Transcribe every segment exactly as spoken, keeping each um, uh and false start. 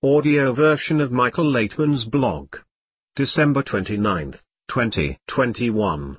audio version of Michael Laitman's blog. December twenty-ninth, twenty twenty-one.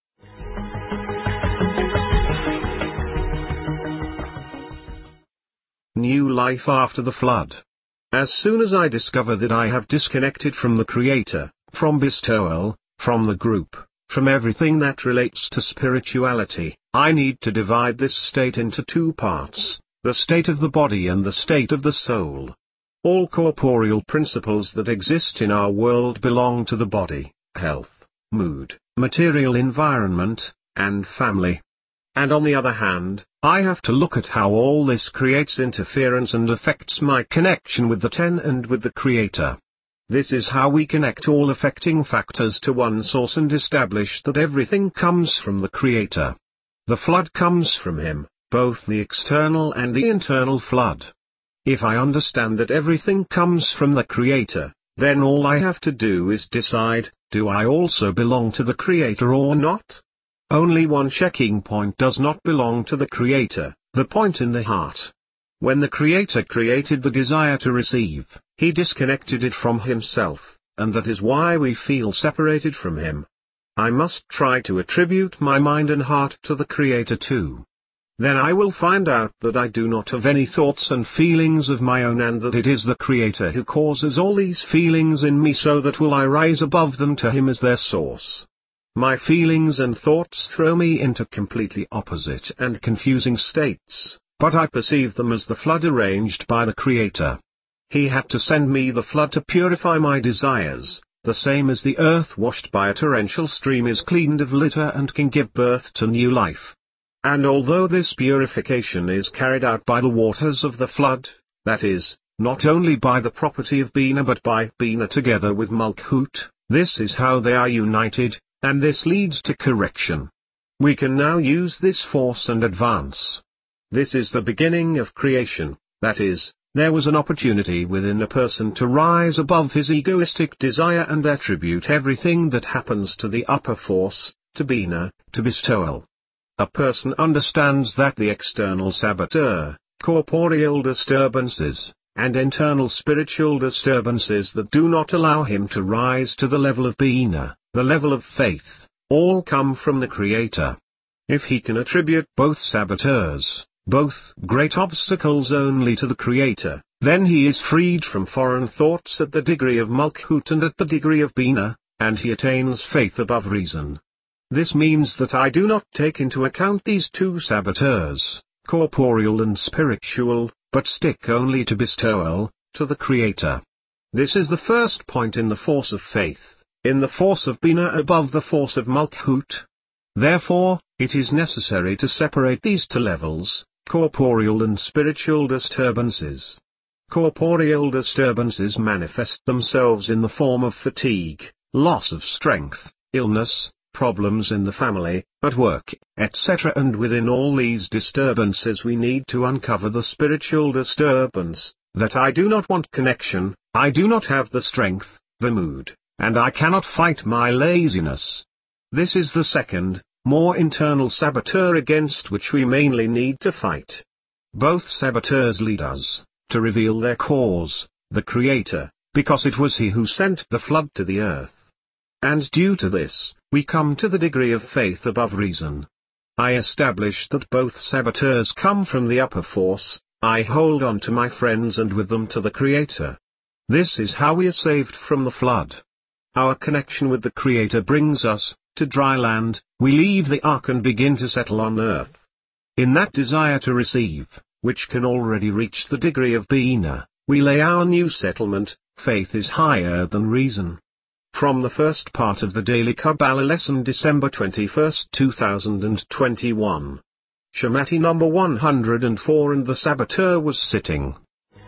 New life after the flood. As soon as I discover that I have disconnected from the Creator, from bestowal, from the group, from everything that relates to spirituality, I need to divide this state into two parts, the state of the body and the state of the soul. All corporeal principles that exist in our world belong to the body, health, mood, material environment, and family. And on the other hand, I have to look at how all this creates interference and affects my connection with the Ten and with the Creator. This is how we connect all affecting factors to one source and establish that everything comes from the Creator. The flood comes from Him, both the external and the internal flood. If I understand that everything comes from the Creator, then all I have to do is decide, do I also belong to the Creator or not? Only one checking point does not belong to the Creator, the point in the heart. When the Creator created the desire to receive, He disconnected it from Himself, and that is why we feel separated from Him. I must try to attribute my mind and heart to the Creator too. Then I will find out that I do not have any thoughts and feelings of my own and that it is the Creator who causes all these feelings in me, so that will I rise above them to Him as their source. My feelings and thoughts throw me into completely opposite and confusing states, but I perceive them as the flood arranged by the Creator. He had to send me the flood to purify my desires, the same as the earth washed by a torrential stream is cleaned of litter and can give birth to new life. And although this purification is carried out by the waters of the flood, that is, not only by the property of Bina but by Bina together with Malkut, this is how they are united, and this leads to correction. We can now use this force and advance. This is the beginning of creation, that is, there was an opportunity within a person to rise above his egoistic desire and attribute everything that happens to the upper force, to Bina, to bestowal. A person understands that the external saboteur, corporeal disturbances, and internal spiritual disturbances that do not allow him to rise to the level of Bina, the level of faith, all come from the Creator. If he can attribute both saboteurs, both great obstacles only to the Creator, then he is freed from foreign thoughts at the degree of Malkut and at the degree of Bina, and he attains faith above reason. This means that I do not take into account these two saboteurs, corporeal and spiritual, but stick only to bestowal, to the Creator. This is the first point in the force of faith, in the force of Bina above the force of Malkut. Therefore, it is necessary to separate these two levels, corporeal and spiritual disturbances. Corporeal disturbances manifest themselves in the form of fatigue, loss of strength, illness, problems in the family, at work, et cetera. And within all these disturbances we need to uncover the spiritual disturbance, that I do not want connection, I do not have the strength, the mood, and I cannot fight my laziness. This is the second, more internal saboteur against which we mainly need to fight. Both saboteurs lead us to reveal their cause, the Creator, because it was He who sent the flood to the earth. And due to this, we come to the degree of faith above reason. I establish that both saboteurs come from the upper force, I hold on to my friends and with them to the Creator. This is how we are saved from the flood. Our connection with the Creator brings us to dry land, we leave the ark and begin to settle on earth. In that desire to receive, which can already reach the degree of Bina, we lay our new settlement. Faith is higher than reason. From the first part of the Daily Kabbalah lesson, December twenty-first, two thousand twenty-one. Shemati number one hundred four. And the saboteur was sitting.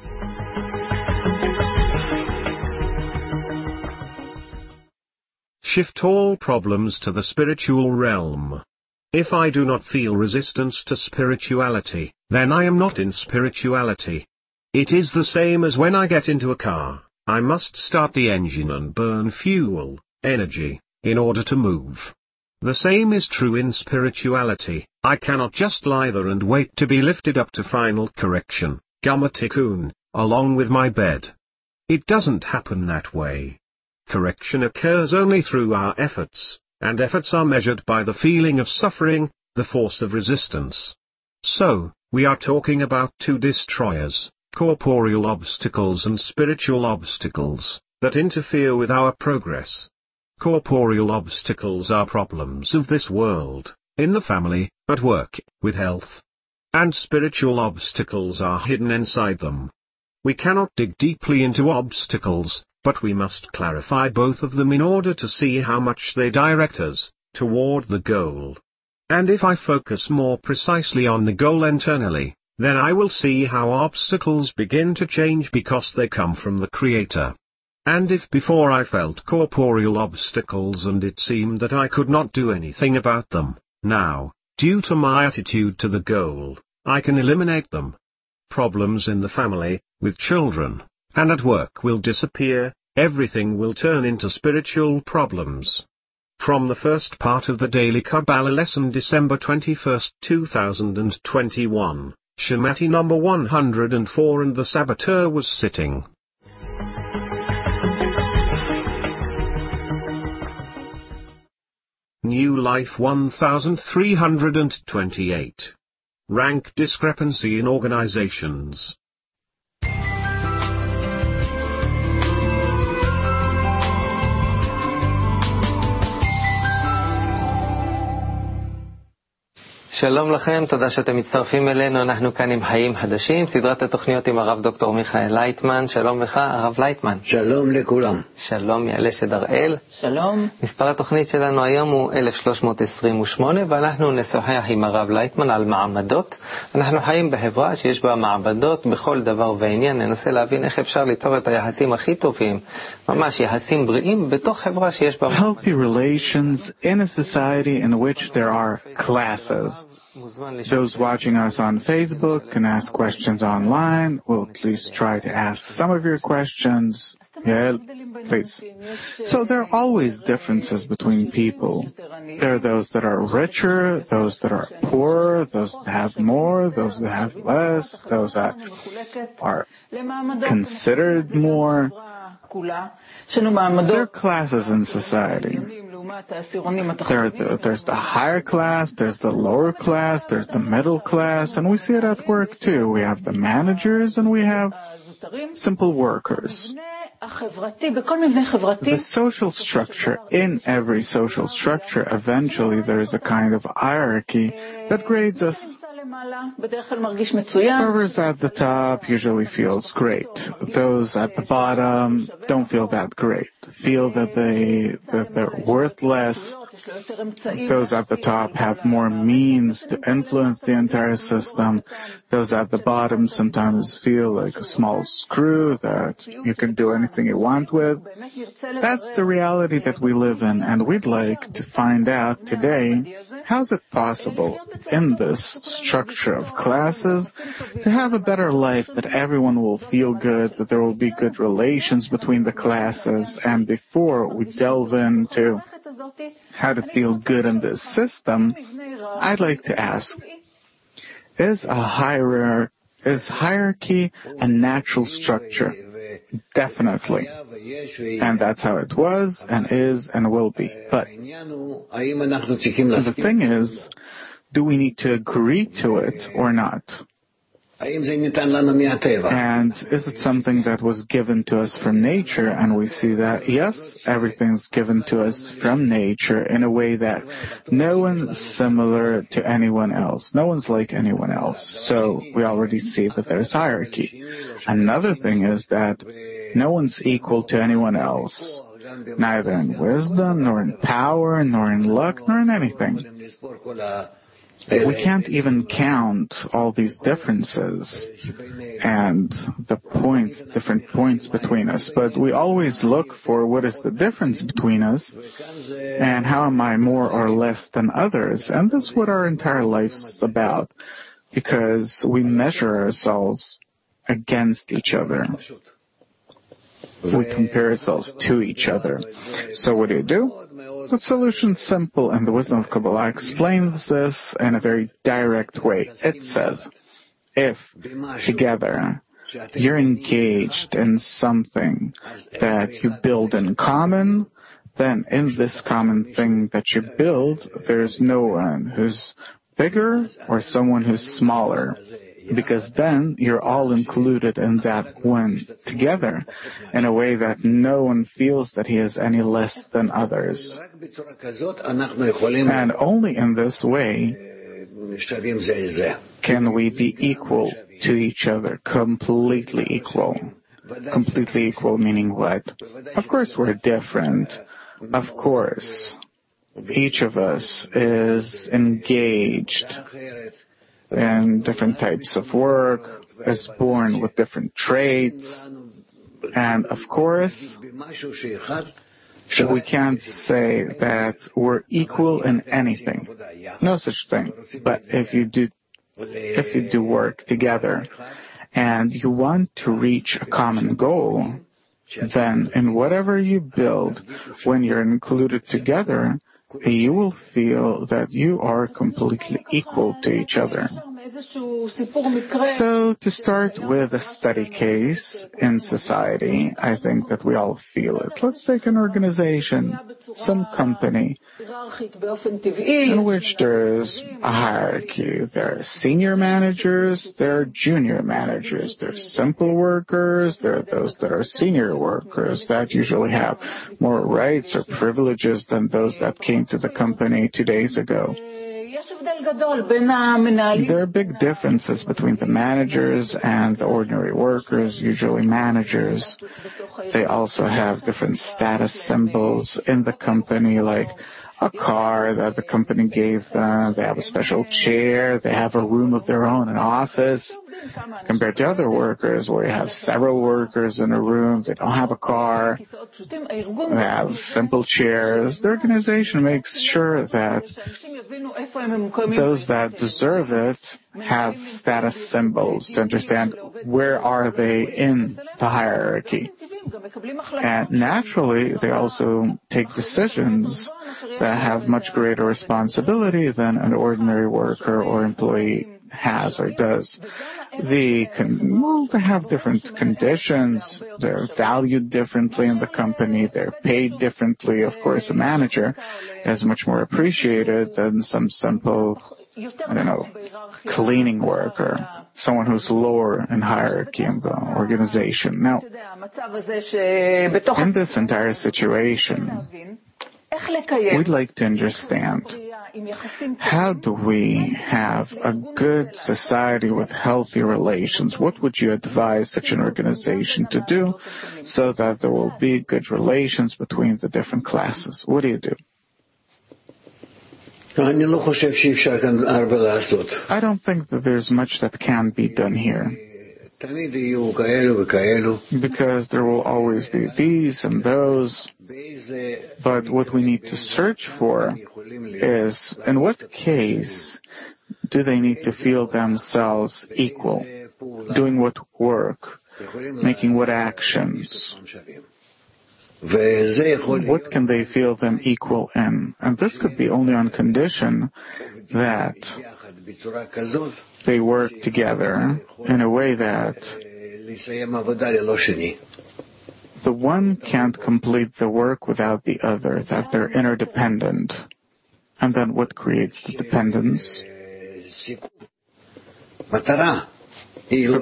Shift all problems to the spiritual realm. If I do not feel resistance to spirituality, then I am not in spirituality. It is the same as when I get into a car. I must start the engine and burn fuel, energy, in order to move. The same is true in spirituality. I cannot just lie there and wait to be lifted up to final correction, Gama Tikkun, along with my bed. It doesn't happen that way. Correction occurs only through our efforts, and efforts are measured by the feeling of suffering, the force of resistance. So, we are talking about two destroyers, corporeal obstacles and spiritual obstacles, that interfere with our progress. Corporeal obstacles are problems of this world, in the family, at work, with health. And spiritual obstacles are hidden inside them. We cannot dig deeply into obstacles, but we must clarify both of them in order to see how much they direct us toward the goal. And if I focus more precisely on the goal internally, then I will see how obstacles begin to change because they come from the Creator. And if before I felt corporeal obstacles and it seemed that I could not do anything about them, now, due to my attitude to the goal, I can eliminate them. Problems in the family, with children, and at work will disappear, everything will turn into spiritual problems. From the first part of the Daily Kabbalah lesson, December twenty-first, two thousand twenty-one, Shemati number one hundred four, and the saboteur was sitting. New Life one thousand three hundred twenty-eight. Rank discrepancy in organizations. שלום לכם, תודה שאתם מצטרפים אלינו. אנחנו כאן עם חיים חדשים, סדרת התוכניות עם הרב דוקטור מיכאל לייטמן. שלום לך, הרב לייטמן. שלום לכולם. שלום ילשד הראל. שלום. מספר התוכנית שלנו היום הוא אלף שלוש מאות עשרים ושמונה, ואנחנו נשוחח עם הרב לייטמן על מעמדות. אנחנו חיים בחברה שיש בה מעמדות בכל דבר ועניין. ננסה להבין איך אפשר ליצור את היחסים הכי טובים, ממש יחסים בריאים בתוך חברה שיש בה מעמדות. Healthy relations in a society in which there are classes. Those watching us on Facebook can ask questions online. We'll at least try to ask some of your questions. Yeah, please. So there are always differences between people. There are those that are richer, those that are poorer, those that have more, those that have less, those that are considered more. There are classes in society. There are the, there's the higher class, there's the lower class, there's the middle class, and we see it at work too. We have the managers and we have simple workers. The social structure, in every social structure, eventually there is a kind of hierarchy that grades us. Whoever's at the top usually feels great. Those at the bottom don't feel that great, feel that, they, that they're worthless. Those at the top have more means to influence the entire system. Those at the bottom sometimes feel like a small screw that you can do anything you want with. That's the reality that we live in, and we'd like to find out today, how is it possible in this structure of classes to have a better life, that everyone will feel good, that there will be good relations between the classes. And before we delve into how to feel good in this system, I'd like to ask, is a hierarchy, is hierarchy a natural structure? Definitely. And that's how it was and is and will be. But so the thing is, do we need to agree to it or not? And is it something that was given to us from nature? And we see that, yes, everything's given to us from nature in a way that no one's similar to anyone else. No one's like anyone else. So we already see that there's hierarchy. Another thing is that no one's equal to anyone else, neither in wisdom, nor in power, nor in luck, nor in anything. We can't even count all these differences and the points, different points between us, but we always look for what is the difference between us and how am I more or less than others. And that's what our entire life's about, because we measure ourselves against each other. We compare ourselves to each other. So what do you do? The solution's simple, and the wisdom of Kabbalah explains this in a very direct way. It says, if together you're engaged in something that you build in common, then in this common thing that you build, there's no one who's bigger or someone who's smaller, because then you're all included in that one together in a way that no one feels that he is any less than others. And only in this way can we be equal to each other, completely equal. Completely equal meaning what? Of course we're different. Of course, each of us is engaged in different types of work, is born with different traits, and of course, we can't say that we're equal in anything. No such thing. But if you do, if you do work together and you want to reach a common goal, then in whatever you build, when you're included together, you will feel that you are completely equal to each other. So, to start with a study case in society, I think that we all feel it. Let's take an organization, some company, in which there is a hierarchy. There are senior managers, there are junior managers, there are simple workers, there are those that are senior workers that usually have more rights or privileges than those that came to the company two days ago. There are big differences between the managers and the ordinary workers, usually managers. They also have different status symbols in the company, like a car that the company gave them. They have a special chair. They have a room of their own, an office, compared to other workers where you have several workers in a room. They don't have a car. They have simple chairs. The organization makes sure that those that deserve it have status symbols to understand where are they in the hierarchy. And naturally, they also take decisions that have much greater responsibility than an ordinary worker or employee has or does. They can, well, they have different conditions. They're valued differently in the company. They're paid differently. Of course, a manager is much more appreciated than some simple, I don't know, cleaning worker, someone who's lower in hierarchy in the organization. Now, in this entire situation, we'd like to understand, how do we have a good society with healthy relations? What would you advise such an organization to do so that there will be good relations between the different classes? What do you do? I don't think that there's much that can be done here. Because there will always be these and those. But what we need to search for is, in what case do they need to feel themselves equal? Doing what work? Making what actions? What can they feel them equal in? And this could be only on condition that they work together in a way that the one can't complete the work without the other, that they're interdependent. And then what creates the dependence? The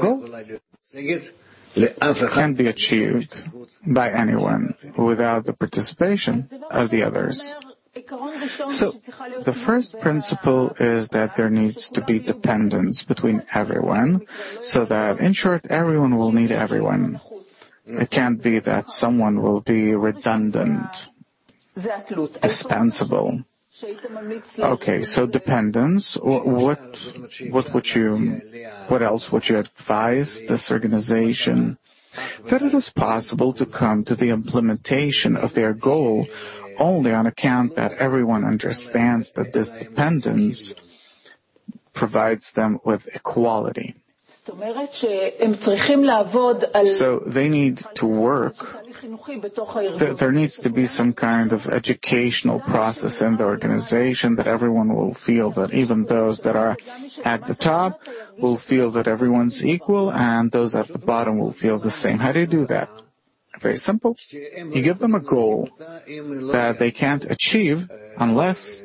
goal can't be achieved by anyone without the participation of the others. So, the first principle is that there needs to be dependence between everyone, so that, in short, everyone will need everyone. It can't be that someone will be redundant, dispensable. Okay, so dependence. What, what would you, what else would you advise this organization? That it is possible to come to the implementation of their goal only on account that everyone understands that this dependence provides them with equality. So they need to work. There needs to be some kind of educational process in the organization that everyone will feel that even those that are at the top will feel that everyone's equal and those at the bottom will feel the same. How do you do that? Very simple. You give them a goal that they can't achieve unless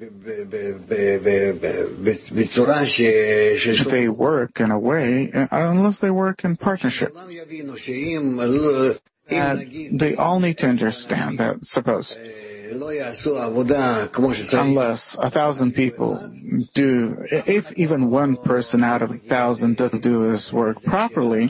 they work in a way, unless they work in partnership. And they all need to understand that, suppose, unless a thousand people do, if even one person out of a thousand doesn't do his work properly,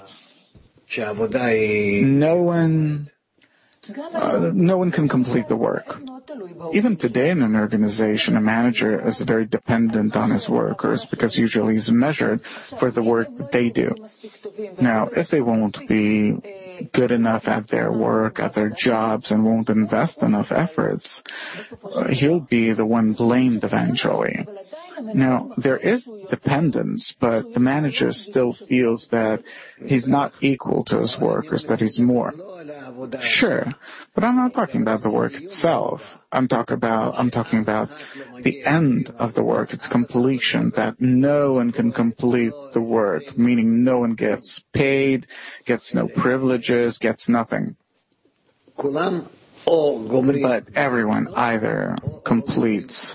no one, uh, no one can complete the work. Even today in an organization, a manager is very dependent on his workers because usually he's measured for the work that they do. Now, if they won't be good enough at their work, at their jobs, and won't invest enough efforts, uh, he'll be the one blamed eventually. Now, there is dependence, but the manager still feels that he's not equal to his workers, that he's more. Sure, but I'm not talking about the work itself. I'm talking about I'm talking about the end of the work, its completion, that no one can complete the work, meaning no one gets paid, gets no privileges, gets nothing. But everyone either completes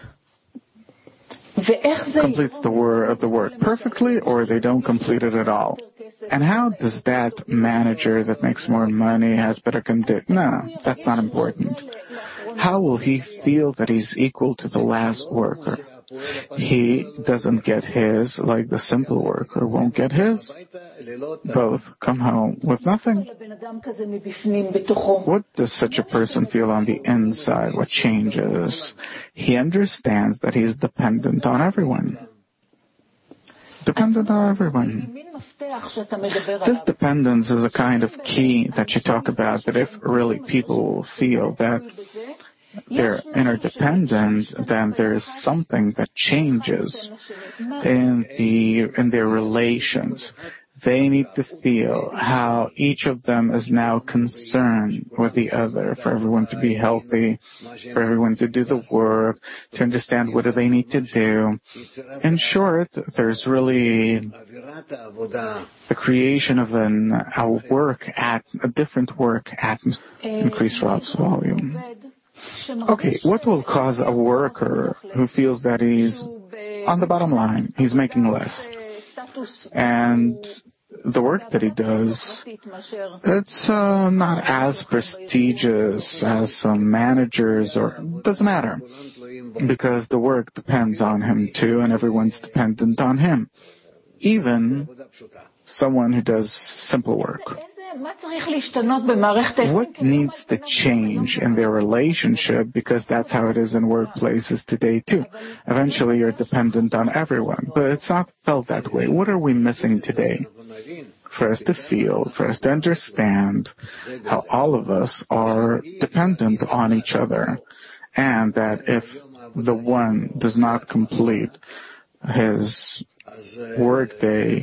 completes the work, the work perfectly, or they don't complete it at all. And how does that manager that makes more money, has better conditions? No, that's not important. How will he feel that he's equal to the last worker? He doesn't get his, like the simple worker won't get his. Both come home with nothing. What does such a person feel on the inside? What changes? He understands that he's dependent on everyone. Dependent on everyone. This dependence is a kind of key that you talk about, that if really people feel that they're interdependent, then there is something that changes in the in their relations. They need to feel how each of them is now concerned with the other, for everyone to be healthy, for everyone to do the work, to understand what do they need to do. In short, there's really the creation of an, a work at a different work atmosphere. Increase Rob's volume. Okay, what will cause a worker who feels that he's on the bottom line, he's making less, and the work that he does, it's uh, not as prestigious as some managers, or doesn't matter, because the work depends on him too, and everyone's dependent on him, even someone who does simple work. What needs to change in their relationship? Because that's how it is in workplaces today too. Eventually you're dependent on everyone, but it's not felt that way. What are we missing today? For us to feel, for us to understand how all of us are dependent on each other, and that if the one does not complete his workday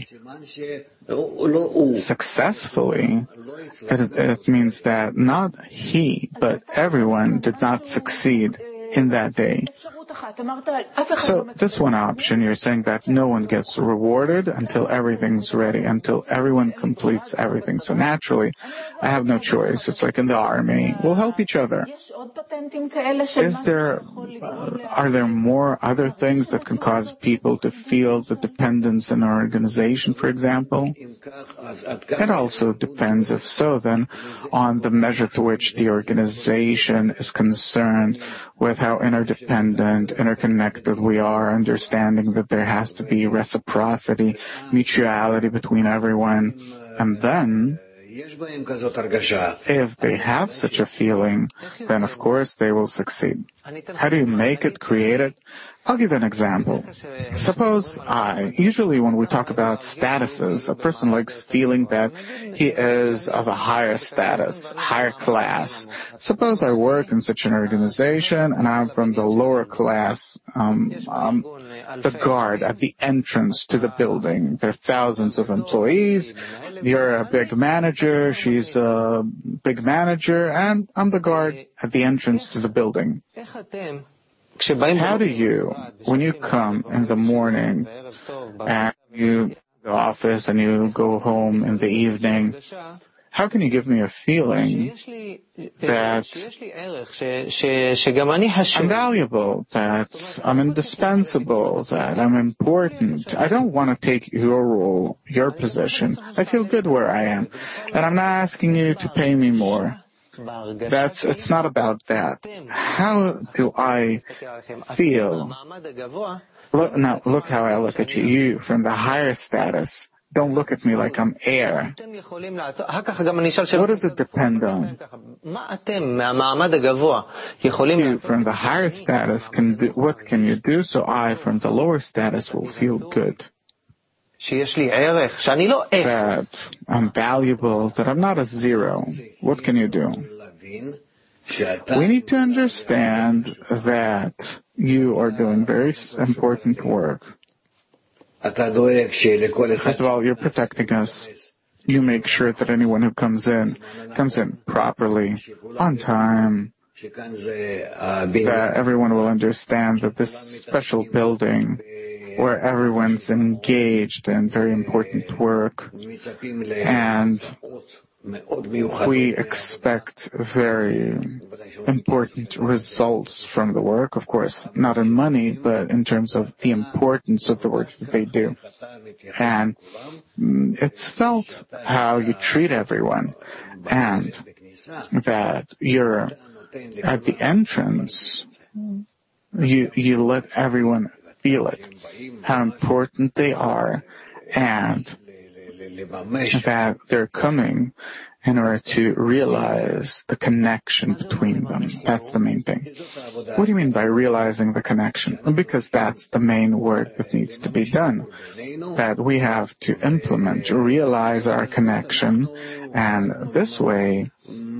successfully, it, it means that not he, but everyone did not succeed in that day. So this one option, you're saying that no one gets rewarded until everything's ready, until everyone completes everything. So naturally, I have no choice. It's like in the army. We'll help each other. Is there, uh, are there more other things that can cause people to feel the dependence in an organization, for example? It also depends, if so, then, on the measure to which the organization is concerned with how interdependent, interconnected we are, understanding that there has to be reciprocity, mutuality between everyone. And then If they have such a feeling, then of course they will succeed. How do you make it, create it? I'll give an example. Suppose I, usually when we talk about statuses, a person likes feeling that he is of a higher status, higher class. Suppose I work in such an organization and I'm from the lower class, um, um, the guard at the entrance to the building. There are thousands of employees. You're a big manager, she's a big manager, and I'm the guard at the entrance to the building. How do you, when you come in the morning and you go to the office and you go home in the evening, how can you give me a feeling that I'm valuable, that I'm indispensable, that I'm important? I don't want to take your role, your position. I feel good where I am. And I'm not asking you to pay me more. That's, it's not about that. How do I feel? Look, now, look how I look at you. You, from the higher status, don't look at me like I'm air. What does it depend on? You, from the higher status, can do, what can you do so I, from the lower status, will feel good? That I'm valuable, that I'm not a zero. What can you do? We need to understand that you are doing very important work. First of all, you're protecting us. You make sure that anyone who comes in, comes in properly, on time, that everyone will understand that this special building where everyone's engaged in very important work, and we expect very important results from the work, of course, not in money, but in terms of the importance of the work that they do. And it's felt how you treat everyone, and that you're at the entrance, you, you let everyone feel it, how important they are, and that they're coming in order to realize the connection between them. That's the main thing. What do you mean by realizing the connection? Because that's the main work that needs to be done. That we have to implement, realize our connection, and this way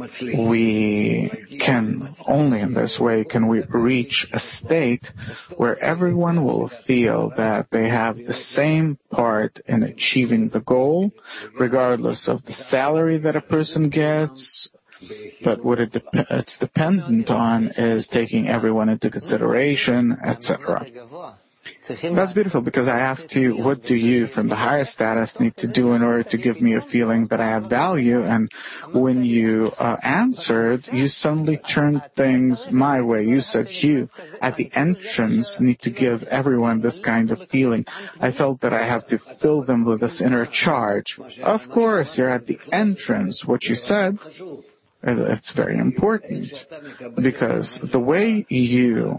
we can, only in this way can we reach a state where everyone will feel that they have the same part in achieving the goal, regardless of the salary that a person gets. But what it de- it's dependent on is taking everyone into consideration, et cetera. That's beautiful, because I asked you, what do you from the higher status need to do in order to give me a feeling that I have value? And when you uh, answered, you suddenly turned things my way. You said you, at the entrance, need to give everyone this kind of feeling. I felt that I have to fill them with this inner charge. Of course, you're at the entrance. What you said, it's very important, because the way you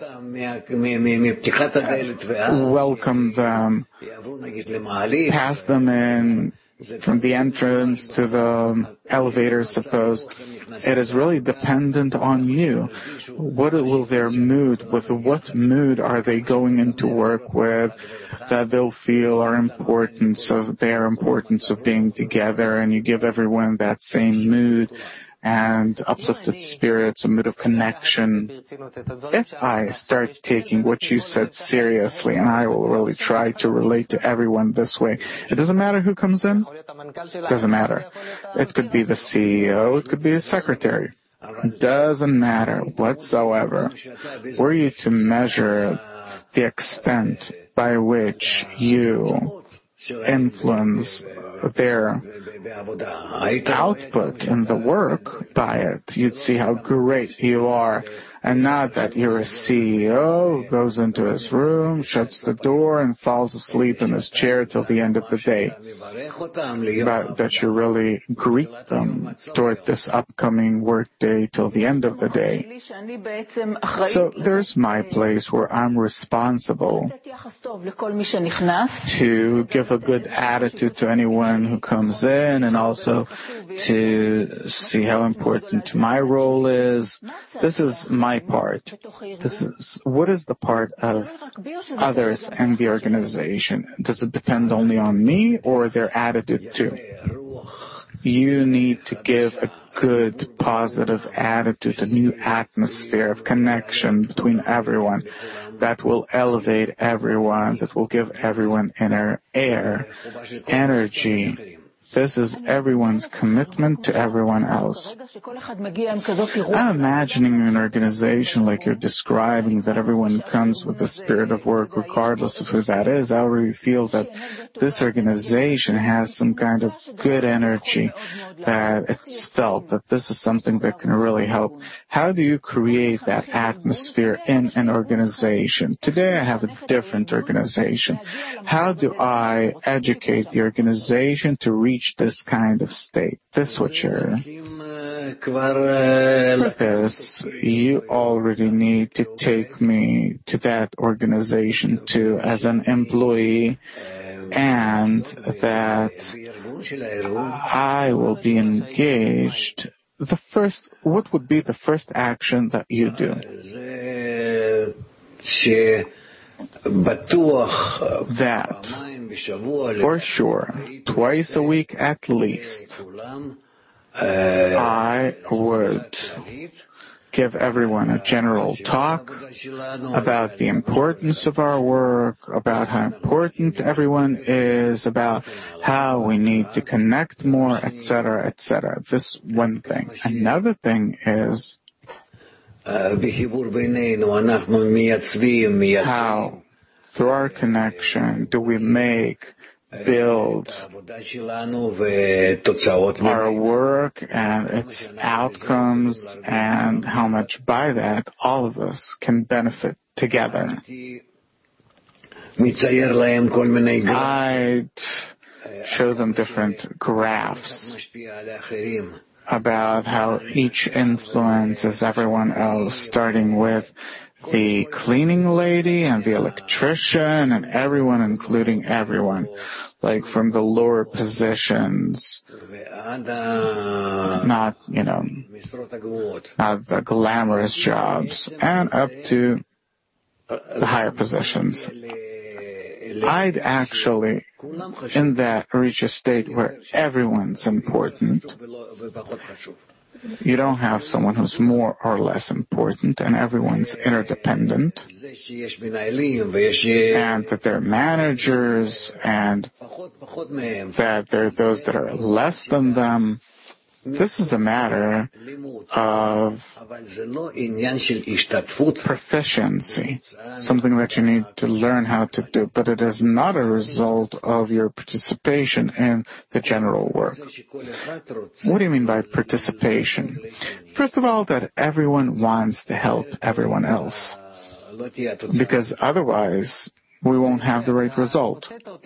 welcome them, pass them in from the entrance to the elevator, suppose, it is really dependent on you. What will their mood, with what mood are they going into work with, that they'll feel our importance of their importance of being together, and you give everyone that same mood and uplifted spirits, a mood of connection. If I start taking what you said seriously, and I will really try to relate to everyone this way, it doesn't matter who comes in, it doesn't matter. It could be the C E O, it could be the secretary. It doesn't matter whatsoever. Were you to measure the extent by which you influence their output in the work by it, you'd see how great you are. And not that you're a C E O who goes into his room, shuts the door, and falls asleep in his chair till the end of the day. But that you really greet them toward this upcoming work day till the end of the day. So there's my place where I'm responsible to give a good attitude to anyone who comes in, and also to see how important my role is. This is my part. This is, what is the part of others and the organization? Does it depend only on me or their attitude too? You need to give a good, positive attitude, a new atmosphere of connection between everyone that will elevate everyone, that will give everyone inner air, energy. This is everyone's commitment to everyone else. I'm imagining an organization like you're describing, that everyone comes with the spirit of work regardless of who that is. I already feel that this organization has some kind of good energy, that it's felt that this is something that can really help. How do you create that atmosphere in an organization? Today I have a different organization. How do I educate the organization to reach this kind of state? This what you're... For this, you already need to take me to that organization too as an employee, and that I will be engaged. The first, what would be the first action that you do? That, for sure, twice a week at least, I would give everyone a general talk about the importance of our work, about how important everyone is, about how we need to connect more, et cetera, et cetera. This one thing. Another thing is how, through our connection, do we make, build our work and its outcomes, and how much by that all of us can benefit together. I'd show them different graphs about how each influences everyone else, starting with the cleaning lady and the electrician and everyone, including everyone, like from the lower positions, not, you know, not the glamorous jobs, and up to the higher positions. I'd actually, in that, reach a state where everyone's important. You don't have someone who's more or less important, and everyone's interdependent, and that they're managers, and that there are those that are less than them. This is a matter of proficiency, something that you need to learn how to do, but it is not a result of your participation in the general work. What do you mean by participation? First of all, that everyone wants to help everyone else, because otherwise we won't have the right result.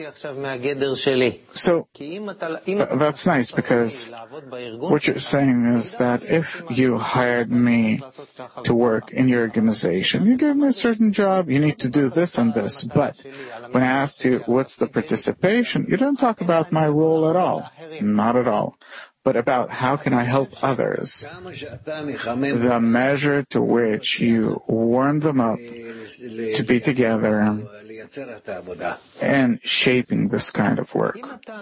So that's nice, because what you're saying is that if you hired me to work in your organization, you gave me a certain job, you need to do this and this, but when I asked you what's the participation, you don't talk about my role at all. Not at all. But about how can I help others. The measure to which you warm them up to be together and shaping this kind of work.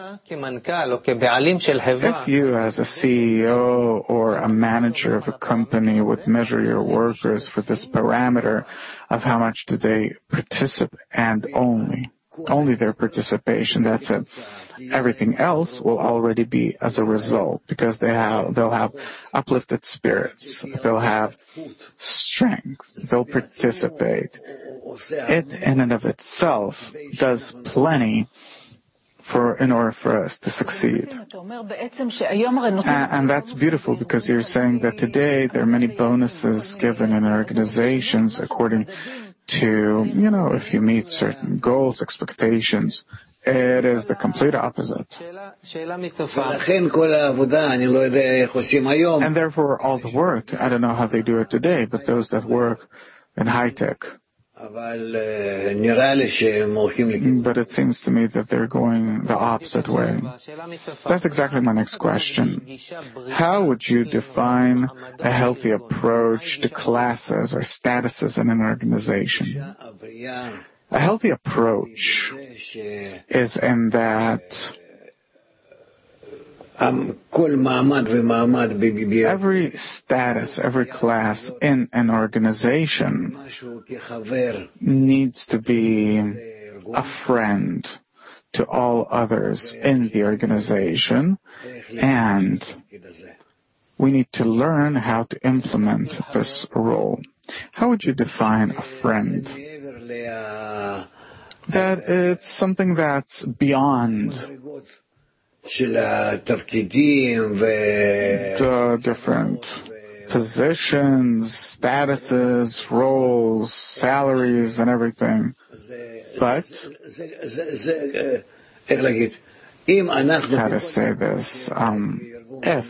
If you as a C E O or a manager of a company would measure your workers for this parameter of how much do they participate, and only Only their participation, that's it. Everything else will already be as a result, because they have, they'll have uplifted spirits, they'll have strength, they'll participate. It in and of itself does plenty for in order for us to succeed. And, and that's beautiful, because you're saying that today there are many bonuses given in organizations according to, you know, if you meet certain goals, expectations. It is the complete opposite. And therefore all the work, I don't know how they do it today, but those that work in high tech, But it seems to me that they're going the opposite way. That's exactly my next question. How would you define a healthy approach to classes or statuses in an organization? A healthy approach is in that every status, every class in an organization needs to be a friend to all others in the organization, and we need to learn how to implement this role. How would you define a friend? That it's something that's beyond the different positions, statuses, roles, salaries, and everything. But, how to say this, um, if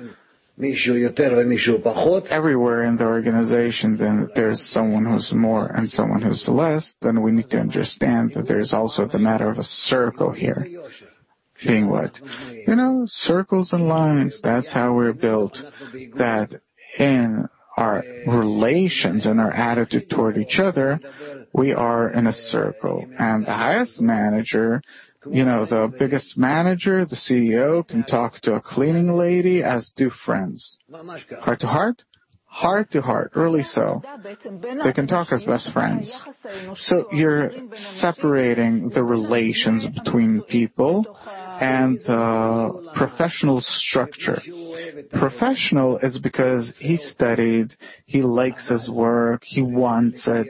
everywhere in the organization then there's someone who's more and someone who's less, then we need to understand that there's also the matter of a circle here. Being what? You know, circles and lines, that's how we're built. That in our relations and our attitude toward each other, we are in a circle. And the highest manager, you know, the biggest manager, the C E O, can talk to a cleaning lady as do friends. Heart to heart? Heart to heart, really so. They can talk as best friends. So you're separating the relations between people and the professional structure. Professional is because he studied, he likes his work, he wants it.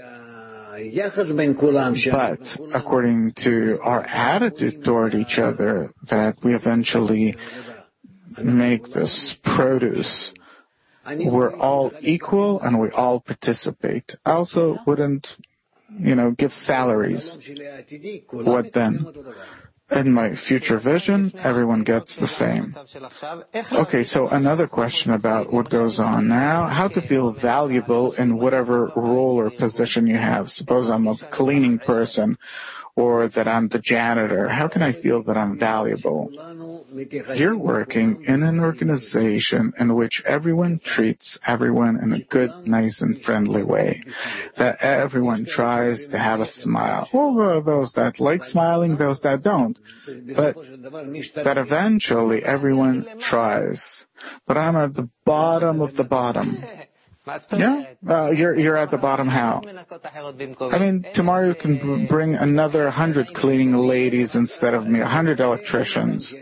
But according to our attitude toward each other, that we eventually make this produce, we're all equal and we all participate. I also wouldn't, you know, give salaries. What then? In my future vision, everyone gets the same. Okay, so another question about what goes on now. How to feel valuable in whatever role or position you have. Suppose I'm a cleaning person or that I'm the janitor. How can I feel that I'm valuable? You're working in an organization in which everyone treats everyone in a good, nice, and friendly way. That everyone tries to have a smile. Well, there are those that like smiling, those that don't. But that eventually everyone tries. But I'm at the bottom of the bottom. Yeah, uh, you're you're at the bottom how? I mean, tomorrow you can b- bring another hundred cleaning ladies instead of me, a hundred electricians.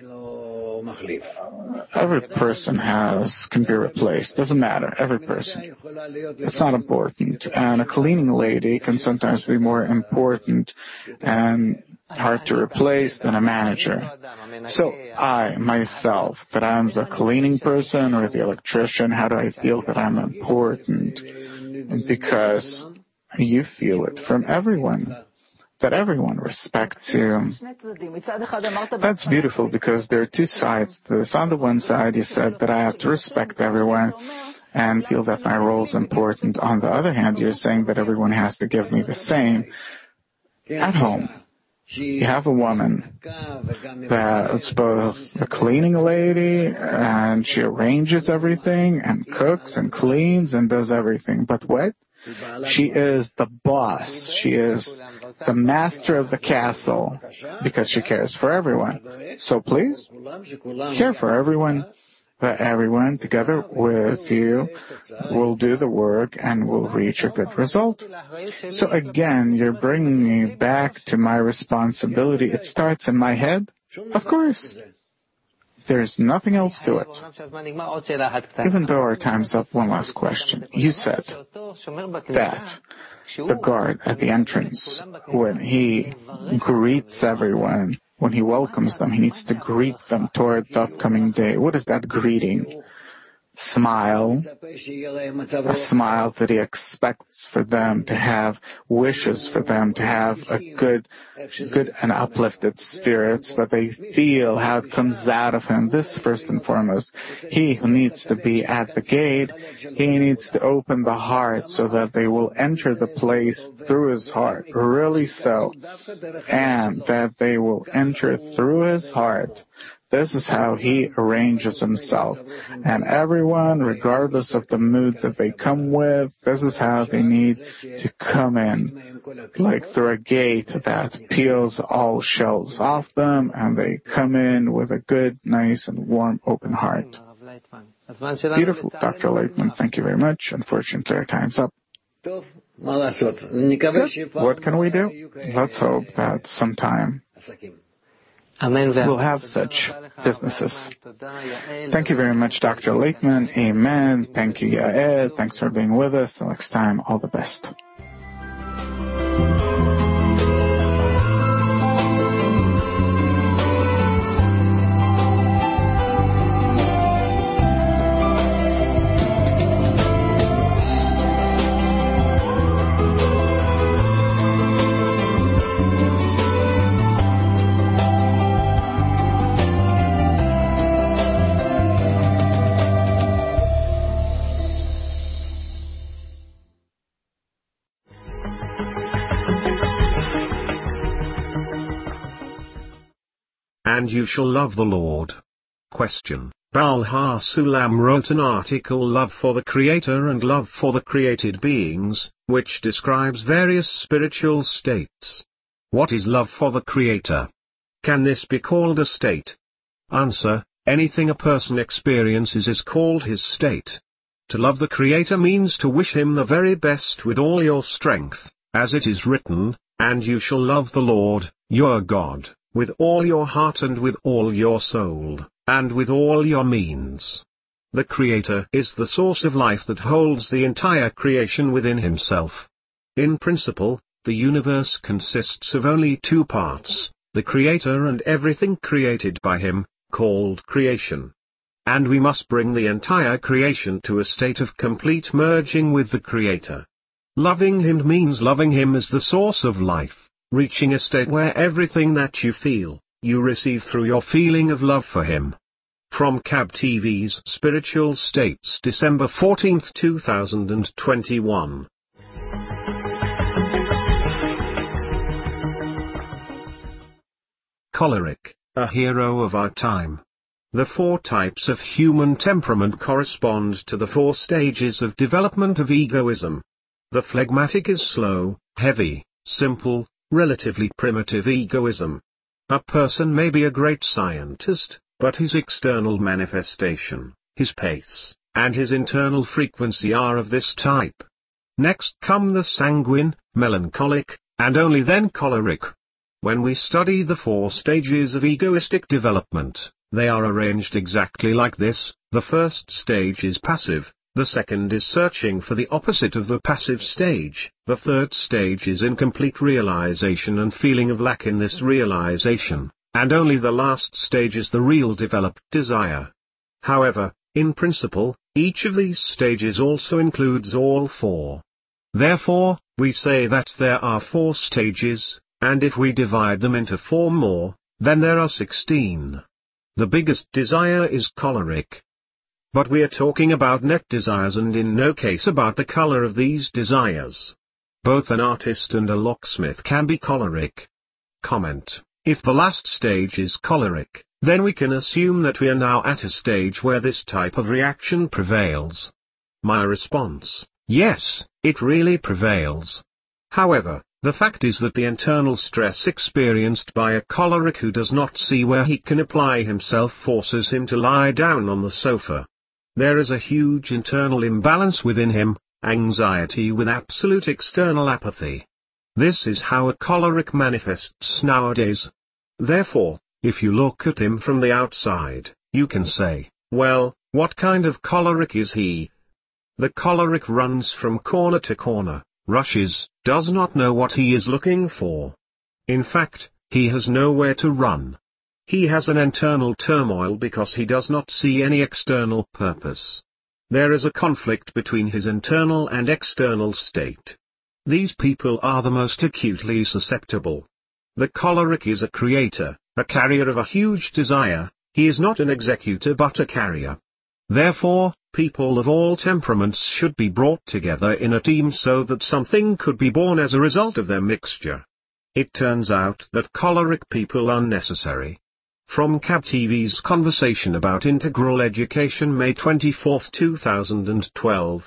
Every person has can be replaced. Doesn't matter. Every person. It's not important. And a cleaning lady can sometimes be more important and hard to replace than a manager. So I, myself, that I'm the cleaning person or the electrician, how do I feel that I'm important? Because you feel it from everyone. That everyone respects you. That's beautiful because there are two sides to this. On the one side, you said that I have to respect everyone and feel that my role is important. On the other hand, you're saying that everyone has to give me the same. At home, you have a woman that's both a cleaning lady and she arranges everything and cooks and cleans and does everything. But what? She is the boss. She is the master of the castle because she cares for everyone. So please, care for everyone. That everyone together with you will do the work and will reach a good result. So again, you're bringing me back to my responsibility. It starts in my head? Of course. There's nothing else to it. Even though our time's up, one last question. You said that the guard at the entrance, when he greets everyone, when he welcomes them, he needs to greet them toward the upcoming day. What is that greeting? smile, a smile that he expects for them to have, wishes for them to have a good, good and uplifted spirits, that they feel how it comes out of him. This first and foremost. He who needs to be at the gate, he needs to open the heart so that they will enter the place through his heart, really so, and that they will enter through his heart. This is how he arranges himself. And everyone, regardless of the mood that they come with, this is how they need to come in, like through a gate that peels all shells off them, and they come in with a good, nice, and warm, open heart. Beautiful, Doctor Laitman. Thank you very much. Unfortunately, our time's up. Good. What can we do? Let's hope that sometime we'll have such businesses. Thank you very much, Doctor Laitman. Amen. Thank you, Yael. Thanks for being with us. Till next time, all the best. And you shall love the Lord. Question. Baal HaSulam wrote an article, Love for the Creator and Love for the Created Beings, which describes various spiritual states. What is love for the Creator? Can this be called a state? Answer. Anything a person experiences is called his state. To love the Creator means to wish him the very best with all your strength, as it is written, and you shall love the Lord, your God, with all your heart and with all your soul, and with all your means. The Creator is the source of life that holds the entire creation within himself. In principle, the universe consists of only two parts, the Creator and everything created by him, called creation. And we must bring the entire creation to a state of complete merging with the Creator. Loving him means loving him as the source of life, reaching a state where everything that you feel, you receive through your feeling of love for him. From C A B T V's Spiritual States, December fourteenth, two thousand twenty-one. Choleric, a hero of our time. The four types of human temperament correspond to the four stages of development of egoism. The phlegmatic is slow, heavy, simple, relatively primitive egoism. A person may be a great scientist, but his external manifestation, his pace, and his internal frequency are of this type. Next come the sanguine, melancholic, and only then choleric. When we study the four stages of egoistic development, they are arranged exactly like this. The first stage is passive. The second is searching for the opposite of the passive stage. The third stage is incomplete realization and feeling of lack in this realization, and only the last stage is the real developed desire. However, in principle, each of these stages also includes all four. Therefore, we say that there are four stages, and if we divide them into four more, then there are sixteen. The biggest desire is choleric. But we are talking about net desires and in no case about the color of these desires. Both an artist and a locksmith can be choleric. Comment. If the last stage is choleric, then we can assume that we are now at a stage where this type of reaction prevails. My response, yes, it really prevails. However, the fact is that the internal stress experienced by a choleric who does not see where he can apply himself forces him to lie down on the sofa. There is a huge internal imbalance within him, anxiety with absolute external apathy. This is how a choleric manifests nowadays. Therefore, if you look at him from the outside, you can say, well, what kind of choleric is he? The choleric runs from corner to corner, rushes, does not know what he is looking for. In fact, he has nowhere to run. He has an internal turmoil because he does not see any external purpose. There is a conflict between his internal and external state. These people are the most acutely susceptible. The choleric is a creator, a carrier of a huge desire. He is not an executor but a carrier. Therefore, people of all temperaments should be brought together in a team so that something could be born as a result of their mixture. It turns out that choleric people are necessary. From C A B T V's conversation about integral education, May twenty-fourth, two thousand twelve.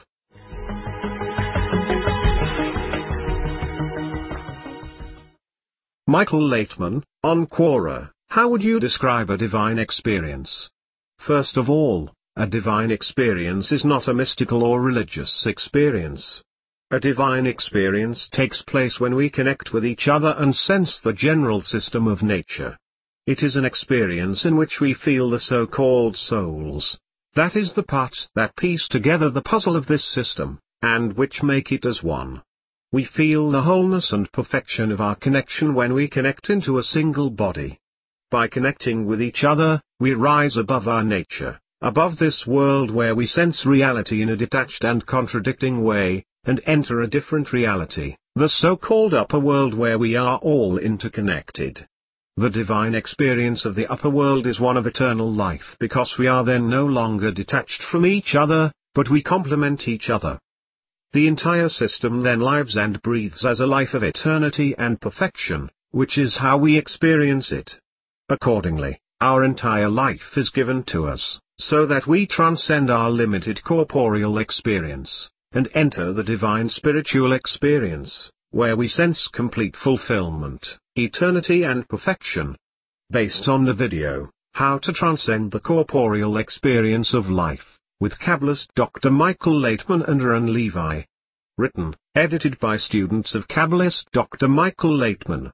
Michael Laitman, on Quora, how would you describe a divine experience? First of all, a divine experience is not a mystical or religious experience. A divine experience takes place when we connect with each other and sense the general system of nature. It is an experience in which we feel the so-called souls. That is the parts that piece together the puzzle of this system, and which make it as one. We feel the wholeness and perfection of our connection when we connect into a single body. By connecting with each other, we rise above our nature, above this world where we sense reality in a detached and contradicting way, and enter a different reality, the so-called upper world where we are all interconnected. The divine experience of the upper world is one of eternal life because we are then no longer detached from each other, but we complement each other. The entire system then lives and breathes as a life of eternity and perfection, which is how we experience it. Accordingly, our entire life is given to us, so that we transcend our limited corporeal experience, and enter the divine spiritual experience, where we sense complete fulfillment, eternity and perfection. Based on the video, How to Transcend the Corporeal Experience of Life, with Kabbalist Doctor Michael Laitman and Aaron Levi. Written, edited by students of Kabbalist Doctor Michael Laitman.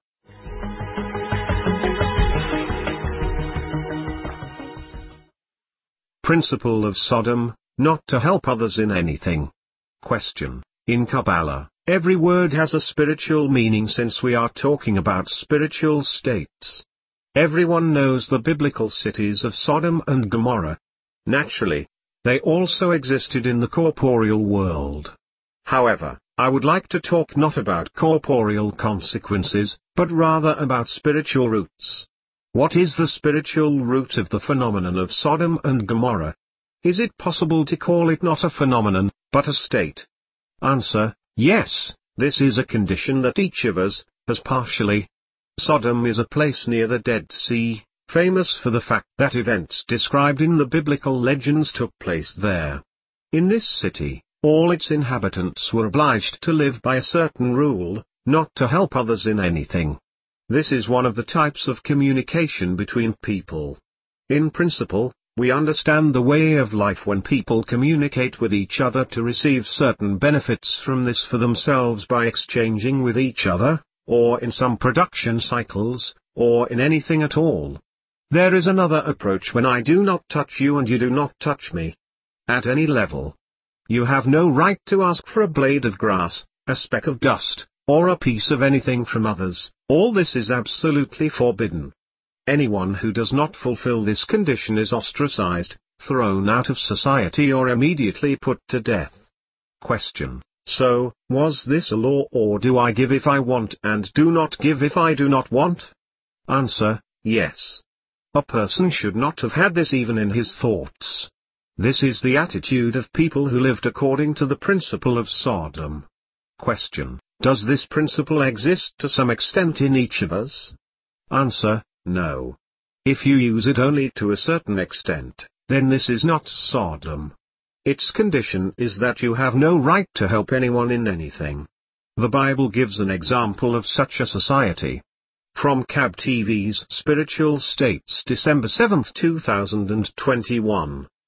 Principle of Sodom, not to help others in anything. Question. In Kabbalah, every word has a spiritual meaning since we are talking about spiritual states. Everyone knows the biblical cities of Sodom and Gomorrah. Naturally, they also existed in the corporeal world. However, I would like to talk not about corporeal consequences, but rather about spiritual roots. What is the spiritual root of the phenomenon of Sodom and Gomorrah? Is it possible to call it not a phenomenon, but a state? Answer, yes, this is a condition that each of us has partially. Sodom is a place near the Dead Sea, famous for the fact that events described in the biblical legends took place there. In this city, all its inhabitants were obliged to live by a certain rule, not to help others in anything. This is one of the types of communication between people. In principle, we understand the way of life when people communicate with each other to receive certain benefits from this for themselves by exchanging with each other, or in some production cycles, or in anything at all. There is another approach when I do not touch you and you do not touch me. At any level. You have no right to ask for a blade of grass, a speck of dust, or a piece of anything from others. All this is absolutely forbidden. Anyone who does not fulfill this condition is ostracized, thrown out of society or immediately put to death. Question. So, was this a law or do I give if I want and do not give if I do not want? Answer, yes. A person should not have had this even in his thoughts. This is the attitude of people who lived according to the principle of Sodom. Question. Does this principle exist to some extent in each of us? Answer, no. If you use it only to a certain extent, then this is not Sodom. Its condition is that you have no right to help anyone in anything. The Bible gives an example of such a society. From C A B T V's Spiritual States, December seventh, two thousand twenty-one.